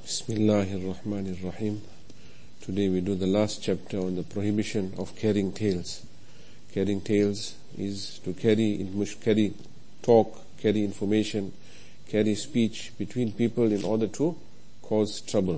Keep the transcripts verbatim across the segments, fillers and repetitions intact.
Bismillahirrahmanirrahim. Today we do the last chapter on the prohibition of carrying tales. Carrying tales is to carry, carry talk, carry information, carry speech between people in order to cause trouble.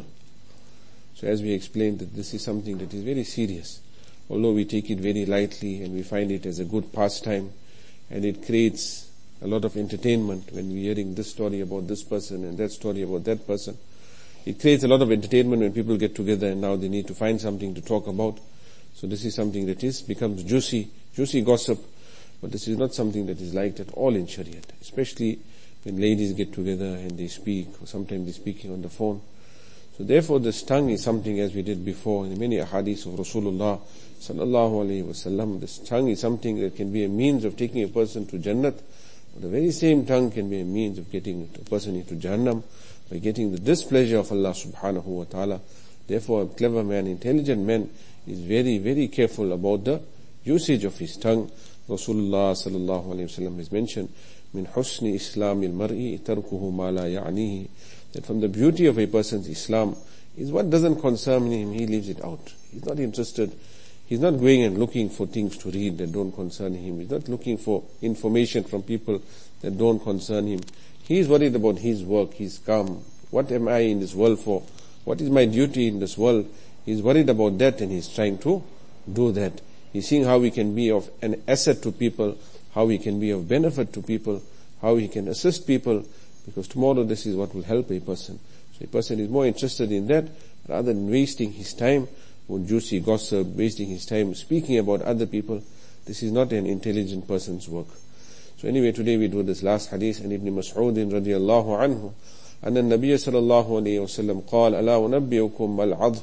So as we explained, that this is something that is very serious. Although we take it very lightly and we find it as a good pastime, and it creates a lot of entertainment when we're hearing this story about this person and that story about that person. It creates a lot of entertainment when people get together and now they need to find something to talk about. So this is something that is becomes juicy, juicy gossip. But this is not something that is liked at all in Shariat, especially when ladies get together and they speak, or sometimes they're speaking on the phone. So therefore this tongue is something, as we did before in many ahadith of Rasulullah sallallahu alayhi wasallam, this tongue is something that can be a means of taking a person to Jannat. But the very same tongue can be a means of getting a person into Jahannam, by getting the displeasure of Allah subhanahu wa ta'ala. Therefore a clever man, intelligent man is very, very careful about the usage of his tongue. Rasulullah sallallahu alayhi wa sallam has mentioned, min husni islamil mar'i tarkuhu ma la ya'nihi, that from the beauty of a person's Islam is what doesn't concern him, he leaves it out. He's not interested. He's not going and looking for things to read that don't concern him. He's not looking for information from people that don't concern him. He is worried about his work, his calm. What am I in this world for? What is my duty in this world? He's worried about that and he's trying to do that. He's seeing how he can be of an asset to people, how he can be of benefit to people, how he can assist people, because tomorrow this is what will help a person. So a person is more interested in that rather than wasting his time on juicy gossip, wasting his time speaking about other people. This is not an intelligent person's work. So anyway, today we do this last hadith, and Ibn Mas'ud radiyallahu anhu, أن النبي صلى الله عليه وسلم قال ألا أنبئكم العض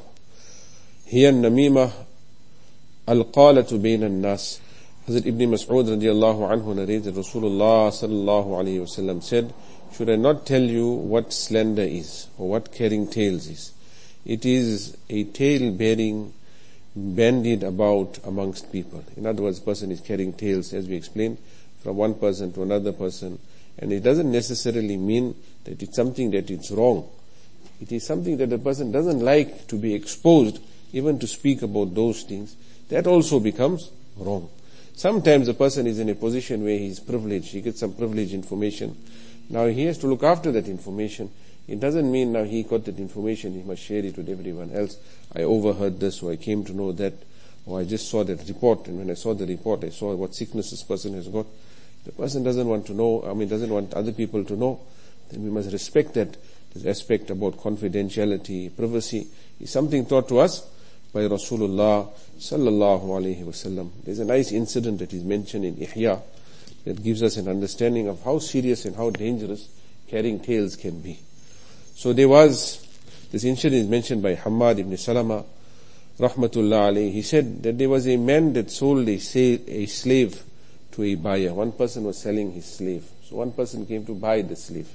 هي النميمة القالة بين الناس. Hazrat Ibn Mas'ud radiyallahu anhu narrates that Rasulullah sallallahu alayhi wasallam said, should I not tell you what slander is, or what carrying tales is? It is a tale bearing, bandied about amongst people. In other words, person is carrying tales, as we explained, from one person to another person. And it doesn't necessarily mean that it's something that it's wrong. It is something that the person doesn't like to be exposed, even to speak about those things. That also becomes wrong. Sometimes a person is in a position where he's privileged, he gets some privileged information. Now he has to look after that information. It doesn't mean now he got that information, he must share it with everyone else. I overheard this, or I came to know that, or I just saw that report, and when I saw the report, I saw what sickness this person has got. The person doesn't want to know, I mean doesn't want other people to know, then we must respect that. This aspect about confidentiality, privacy, is something taught to us by Rasulullah sallallahu alayhi wasallam. There's a nice incident that is mentioned in Ihya that gives us an understanding of how serious and how dangerous carrying tales can be. So there was, this incident is mentioned by Hammad ibn Salama rahmatullah alayhi. He said that there was a man that sold a, a slave to a buyer. One person was selling his slave. So one person came to buy the slave.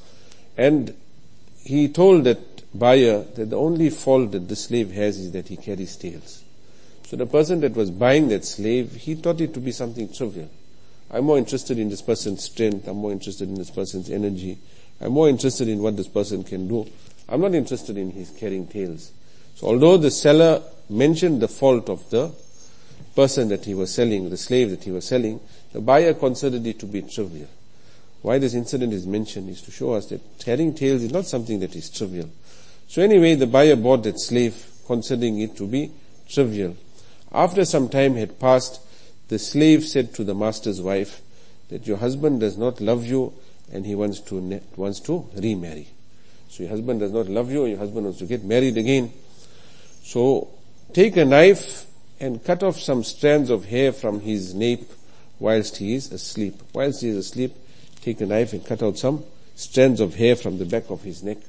And he told that buyer that the only fault that the slave has is that he carries tales. So the person that was buying that slave, he thought it to be something trivial. I'm more interested in this person's strength. I'm more interested in this person's energy. I'm more interested in what this person can do. I'm not interested in his carrying tales. So although the seller mentioned the fault of the person that he was selling, the slave that he was selling, the buyer considered it to be trivial. Why this incident is mentioned is to show us that carrying tales is not something that is trivial. So anyway, the buyer bought that slave, considering it to be trivial. After some time had passed, the slave said to the master's wife that your husband does not love you and he wants to wants to remarry. So your husband does not love you and your husband wants to get married again. So take a knife and cut off some strands of hair from his nape whilst he is asleep. Whilst he is asleep, take a knife and cut out some strands of hair from the back of his neck.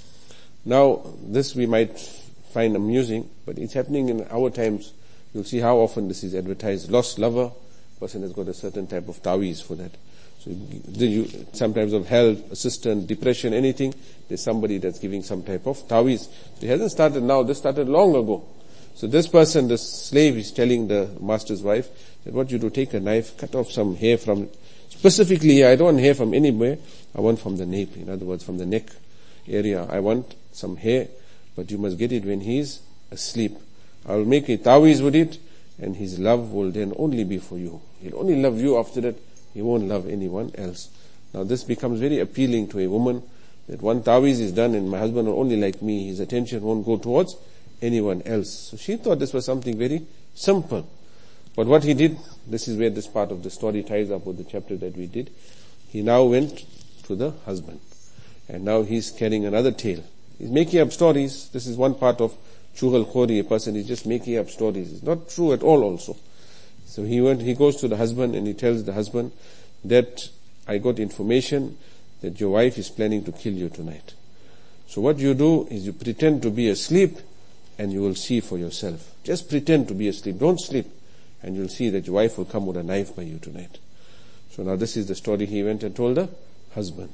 Now, this we might find amusing, but it's happening in our times. You'll see how often this is advertised. Lost lover, person has got a certain type of taweez for that. So you, sometimes of health, assistance, depression, anything, there's somebody that's giving some type of taweez. So it hasn't started now, this started long ago. So this person, the slave, is telling the master's wife that what you do, take a knife, cut off some hair from, specifically I don't want hair from anywhere, I want from the nape, in other words from the neck. area. I want some hair, but you must get it when he is asleep. I will make a tawiz with it, and his love will then only be for you. He'll only love you after that. He won't love anyone else. Now this becomes very appealing to a woman, that one tawiz is done and my husband will only like me. His attention won't go towards anyone else. So she thought this was something very simple. But what he did, this is where this part of the story ties up with the chapter that we did. He now went to the husband. And now he's carrying another tale. He's making up stories. This is one part of Chughal Khori. A person is just making up stories. It's not true at all also. So he went, he goes to the husband and he tells the husband that I got information that your wife is planning to kill you tonight. So what you do is you pretend to be asleep and you will see for yourself. Just pretend to be asleep. Don't sleep. And you'll see that your wife will come with a knife by you tonight. So now this is the story he went and told the husband.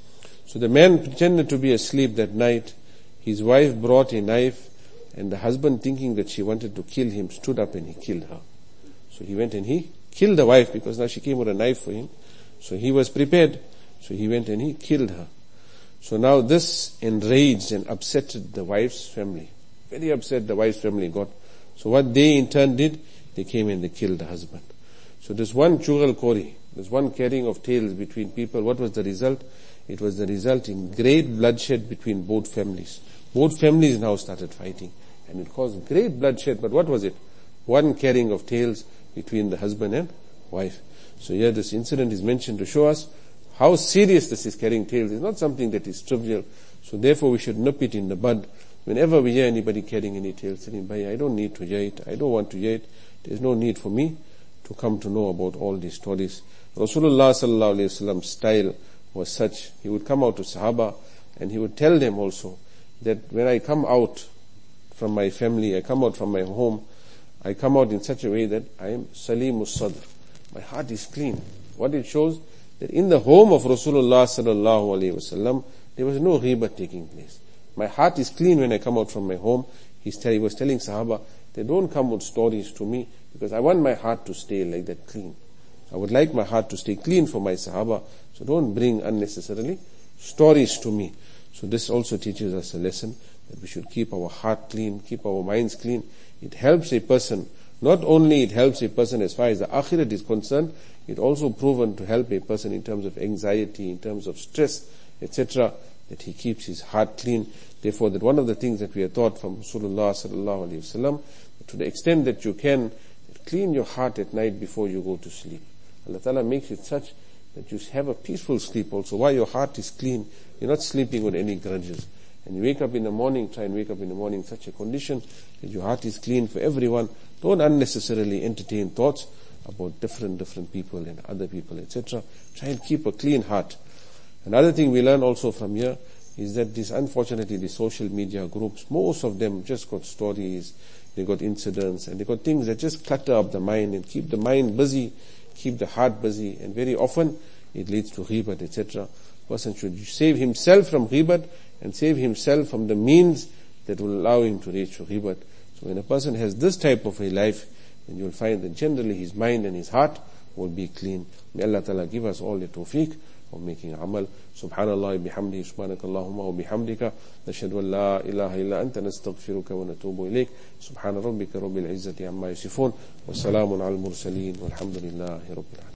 So the man pretended to be asleep that night. His wife brought a knife, and the husband, thinking that she wanted to kill him, stood up and he killed her. So he went and he killed the wife, because now she came with a knife for him. So he was prepared. So he went and he killed her. So now this enraged and upset the wife's family. Very upset the wife's family got. So what they in turn did, they came and they killed the husband. So this one Chughal Khori, this one carrying of tales between people, what was the result? It was the result in great bloodshed between both families. Both families now started fighting, and it caused great bloodshed. But what was it? One carrying of tales between the husband and wife. So here this incident is mentioned to show us how serious this is. Carrying tales is not something that is trivial. So therefore we should nip it in the bud. Whenever we hear anybody carrying any tales, saying, "Bhai, I don't need to hear it. I don't want to hear it. There's no need for me to come to know about all these stories." Rasulullah sallallahu alaihi wasallam's style was such. He would come out to Sahaba and he would tell them also that when I come out from my family, I come out from my home, I come out in such a way that I am Salimus Sadr. My heart is clean. What it shows, that in the home of Rasulullah sallallahu alaihi wasallam, there was no ghibat taking place. My heart is clean when I come out from my home. He's tell, he was telling Sahaba, they don't come with stories to me, because I want my heart to stay like that clean. I would like my heart to stay clean for my Sahaba, so don't bring unnecessarily stories to me. So this also teaches us a lesson, that we should keep our heart clean, keep our minds clean. It helps a person, not only it helps a person as far as the akhirat is concerned, it also proven to help a person in terms of anxiety, in terms of stress, et cetera, that he keeps his heart clean. Therefore, that one of the things that we are taught from Rasulullah sallallahu alaihi wasallam, to the extent that you can, clean your heart at night before you go to sleep. Allah Ta'ala makes it such that you have a peaceful sleep also. While your heart is clean, you're not sleeping with any grudges. And you wake up in the morning, try and wake up in the morning in such a condition that your heart is clean for everyone. Don't unnecessarily entertain thoughts about different, different people and other people, et cetera. Try and keep a clean heart. Another thing we learn also from here is that this, unfortunately, the social media groups, most of them just got stories, they got incidents, and they got things that just clutter up the mind and keep the mind busy, keep the heart busy, and very often it leads to ghibat, et cetera. Person should save himself from ghibat and save himself from the means that will allow him to reach to ghibat. So when a person has this type of a life, then you will find that generally his mind and his heart will be clean. May Allah Ta'ala give us all the tawfiq of making amal. Subhanallah bihamdihi, subhanakallahumma wa bihamdika, nashhadu an la ilaha illa anta, nastaghfiruka wa natubu ilayk. Subhana rabbika rabbil izzati amma yasifun, wa salamun al mursaleen, walhamdulillahi rabbil alamin.